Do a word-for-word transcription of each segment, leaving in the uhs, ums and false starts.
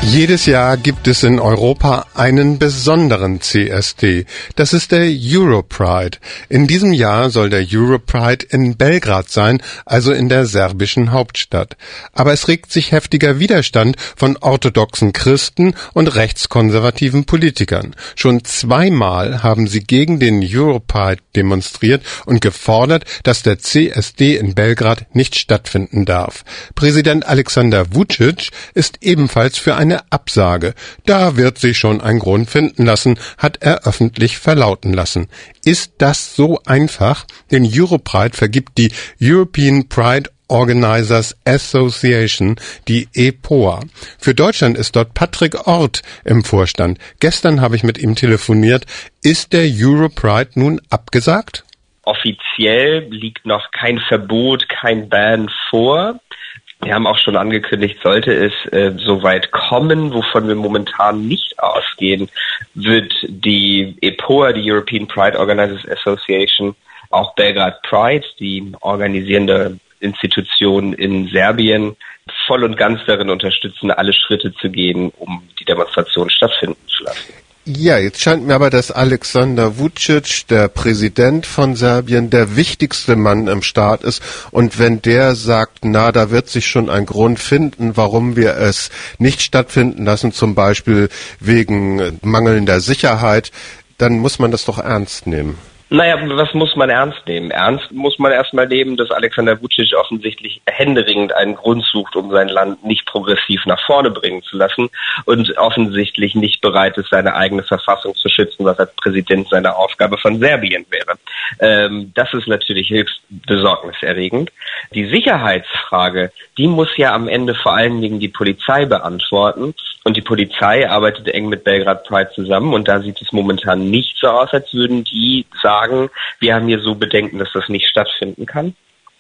Jedes Jahr gibt es in Europa einen besonderen C S D. Das ist der Europride. In diesem Jahr soll der Europride in Belgrad sein, also in der serbischen Hauptstadt. Aber es regt sich heftiger Widerstand von orthodoxen Christen und rechtskonservativen Politikern. Schon zweimal haben sie gegen den Europride demonstriert und gefordert, dass der C S D in Belgrad nicht stattfinden darf. Präsident Alexander Vučić ist ebenfalls für eine Absage. Da wird sich schon ein Grund finden lassen, hat er öffentlich verlauten lassen. Ist das so einfach? Den Europride vergibt die European Pride Organizers Association, die E P O A. Für Deutschland ist dort Patrick Ort im Vorstand. Gestern habe ich mit ihm telefoniert. Ist der Europride nun abgesagt? Offiziell liegt noch kein Verbot, kein Ban vor. Wir haben auch schon angekündigt, sollte es äh, so weit kommen, wovon wir momentan nicht ausgehen, wird die E P O A, die European Pride Organizers Association, auch Belgrad Pride, die organisierende Institution in Serbien, voll und ganz darin unterstützen, alle Schritte zu gehen, um die Demonstration stattfinden zu lassen. Ja, jetzt scheint mir aber, dass Alexander Vučić, der Präsident von Serbien, der wichtigste Mann im Staat ist. Und wenn der sagt, na, da wird sich schon ein Grund finden, warum wir es nicht stattfinden lassen, zum Beispiel wegen mangelnder Sicherheit, dann muss man das doch ernst nehmen. Naja, was muss man ernst nehmen? Ernst muss man erstmal nehmen, dass Alexander Vučić offensichtlich händeringend einen Grund sucht, um sein Land nicht progressiv nach vorne bringen zu lassen und offensichtlich nicht bereit ist, seine eigene Verfassung zu schützen, was als Präsident seine Aufgabe von Serbien wäre. Ähm, das ist natürlich höchst besorgniserregend. Die Sicherheitsfrage, die muss ja am Ende vor allen Dingen die Polizei beantworten. Und die Polizei arbeitet eng mit Belgrad Pride zusammen und da sieht es momentan nicht so aus, als würden die sagen, wir haben hier so Bedenken, dass das nicht stattfinden kann.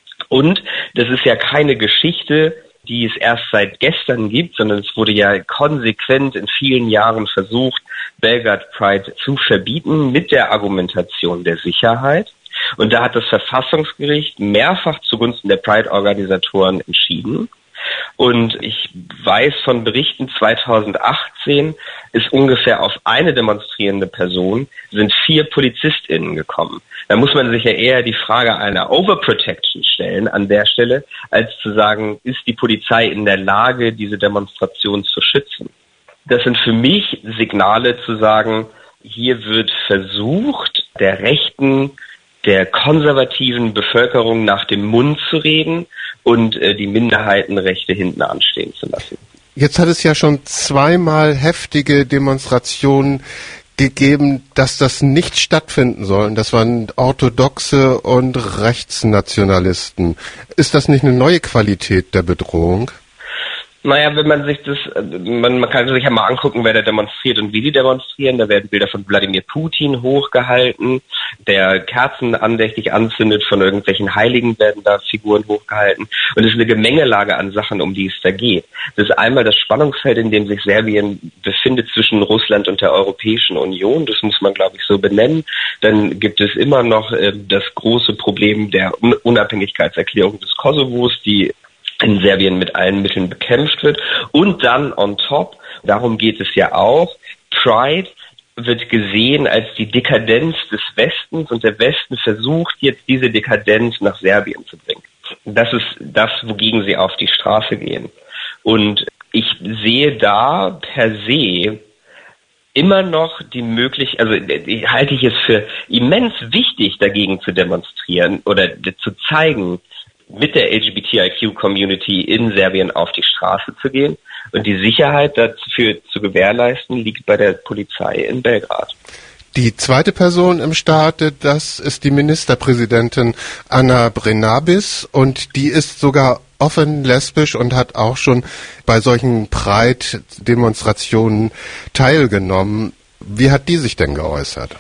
Und das ist ja keine Geschichte, die es erst seit gestern gibt, sondern es wurde ja konsequent in vielen Jahren versucht, Belgrad Pride zu verbieten mit der Argumentation der Sicherheit. Und da hat das Verfassungsgericht mehrfach zugunsten der Pride-Organisatoren entschieden. Und ich weiß von Berichten, zweitausendachtzehn ist ungefähr auf eine demonstrierende Person sind vier PolizistInnen gekommen. Da muss man sich ja eher die Frage einer Overprotection stellen an der Stelle, als zu sagen, ist die Polizei in der Lage, diese Demonstration zu schützen? Das sind für mich Signale zu sagen, hier wird versucht, der rechten, der konservativen Bevölkerung nach dem Mund zu reden und äh, die Minderheitenrechte hinten anstehen zu lassen. Jetzt hat es ja schon zweimal heftige Demonstrationen gegeben, dass das nicht stattfinden soll. Und das waren Orthodoxe und Rechtsnationalisten. Ist das nicht eine neue Qualität der Bedrohung? Naja, wenn man sich das, man, man kann sich ja mal angucken, wer da demonstriert und wie die demonstrieren. Da werden Bilder von Wladimir Putin hochgehalten, der Kerzen andächtig anzündet, von irgendwelchen Heiligen werden da Figuren hochgehalten. Und es ist eine Gemengelage an Sachen, um die es da geht. Das ist einmal das Spannungsfeld, in dem sich Serbien befindet zwischen Russland und der Europäischen Union. Das muss man, glaube ich, so benennen. Dann gibt es immer noch äh, das große Problem der Un- Unabhängigkeitserklärung des Kosovos, die in Serbien mit allen Mitteln bekämpft wird. Und dann on top, darum geht es ja auch, Pride wird gesehen als die Dekadenz des Westens und der Westen versucht jetzt diese Dekadenz nach Serbien zu bringen. Das ist das, wogegen sie auf die Straße gehen. Und ich sehe da per se immer noch die Möglichkeit, also ich halte ich es für immens wichtig, dagegen zu demonstrieren oder zu zeigen, mit der L G B T I Q-Community in Serbien auf die Straße zu gehen. Und die Sicherheit dafür zu gewährleisten, liegt bei der Polizei in Belgrad. Die zweite Person im Staate, das ist die Ministerpräsidentin Ana Brnabić und die ist sogar offen lesbisch und hat auch schon bei solchen Pride-Demonstrationen teilgenommen. Wie hat die sich denn geäußert?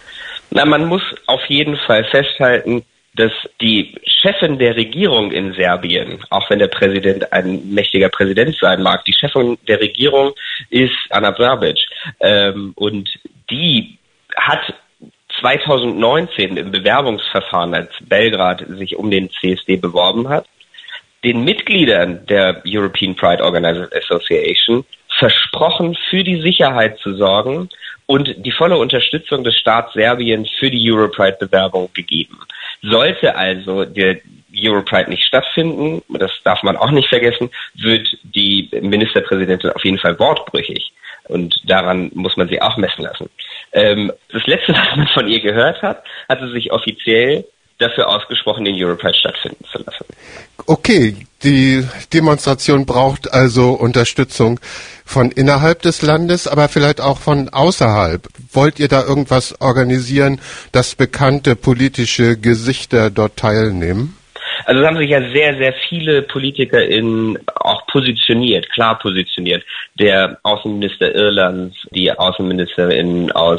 Na, man muss auf jeden Fall festhalten, dass die Chefin der Regierung in Serbien, auch wenn der Präsident ein mächtiger Präsident sein mag, die Chefin der Regierung ist Ana Brnabić. Ähm, und die hat zweitausendneunzehn im Bewerbungsverfahren, als Belgrad sich um den C S D beworben hat, den Mitgliedern der European Pride Organizers Association versprochen, für die Sicherheit zu sorgen und die volle Unterstützung des Staats Serbien für die Europride-Bewerbung gegeben. Sollte also der Europride nicht stattfinden, das darf man auch nicht vergessen, wird die Ministerpräsidentin auf jeden Fall wortbrüchig. Und daran muss man sie auch messen lassen. Ähm, das Letzte, was man von ihr gehört hat, hat sie sich offiziell dafür ausgesprochen, den Europride stattfinden zu lassen. Okay, die Demonstration braucht also Unterstützung von innerhalb des Landes, aber vielleicht auch von außerhalb. Wollt ihr da irgendwas organisieren, dass bekannte politische Gesichter dort teilnehmen? Also es haben sich ja sehr, sehr viele PolitikerInnen auch positioniert, klar positioniert. Der Außenminister Irlands, die AußenministerInnen aus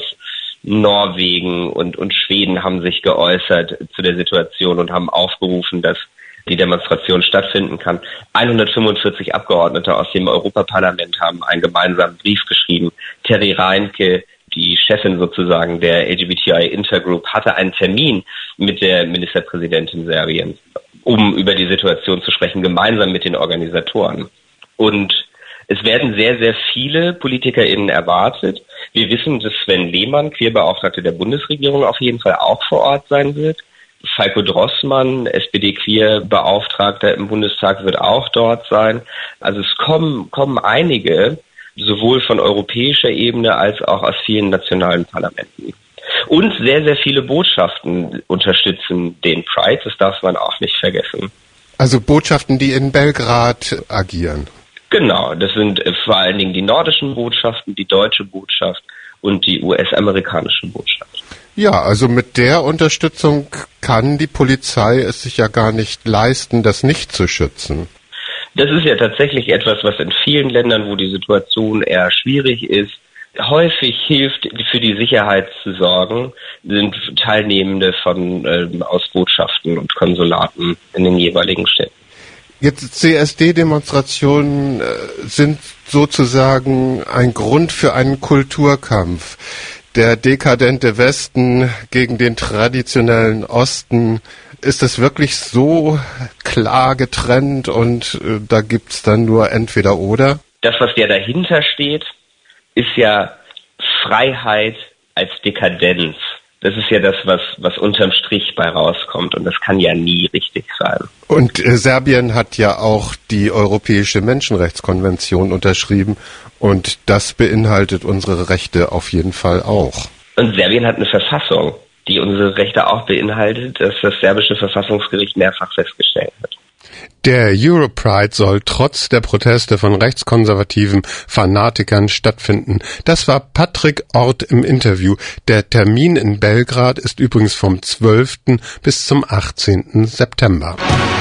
Norwegen und, und Schweden haben sich geäußert zu der Situation und haben aufgerufen, dass die Demonstration stattfinden kann. hundertfünfundvierzig Abgeordnete aus dem Europaparlament haben einen gemeinsamen Brief geschrieben. Terry Reinke, die Chefin sozusagen der L G B T I Intergroup, hatte einen Termin mit der Ministerpräsidentin Serbiens, um über die Situation zu sprechen, gemeinsam mit den Organisatoren. Und es werden sehr, sehr viele PolitikerInnen erwartet. Wir wissen, dass Sven Lehmann, Queerbeauftragte der Bundesregierung, auf jeden Fall auch vor Ort sein wird. Falko Drossmann, S P D-Queerbeauftragter im Bundestag, wird auch dort sein. Also es kommen, kommen einige, sowohl von europäischer Ebene als auch aus vielen nationalen Parlamenten. Und sehr, sehr viele Botschaften unterstützen den Pride, das darf man auch nicht vergessen. Also Botschaften, die in Belgrad agieren. Genau, das sind vor allen Dingen die nordischen Botschaften, die deutsche Botschaft und die U S-amerikanische Botschaft. Ja, also mit der Unterstützung kann die Polizei es sich ja gar nicht leisten, das nicht zu schützen. Das ist ja tatsächlich etwas, was in vielen Ländern, wo die Situation eher schwierig ist, häufig hilft, für die Sicherheit zu sorgen, sind Teilnehmende von äh, aus Botschaften und Konsulaten in den jeweiligen Städten. Jetzt C S D-Demonstrationen äh, sind sozusagen ein Grund für einen Kulturkampf. Der dekadente Westen gegen den traditionellen Osten. Ist es wirklich so klar getrennt und äh, da gibt's dann nur entweder oder? Das, was ja dahinter steht, ist ja Freiheit als Dekadenz. Das ist ja das, was, was unterm Strich bei rauskommt und das kann ja nie richtig sein. Und äh, Serbien hat ja auch die Europäische Menschenrechtskonvention unterschrieben und das beinhaltet unsere Rechte auf jeden Fall auch. Und Serbien hat eine Verfassung, die unsere Rechte auch beinhaltet, dass das serbische Verfassungsgericht mehrfach festgestellt hat. Der Europride soll trotz der Proteste von rechtskonservativen Fanatikern stattfinden. Das war Patrick Ort im Interview. Der Termin in Belgrad ist übrigens vom zwölften bis zum achtzehnten September.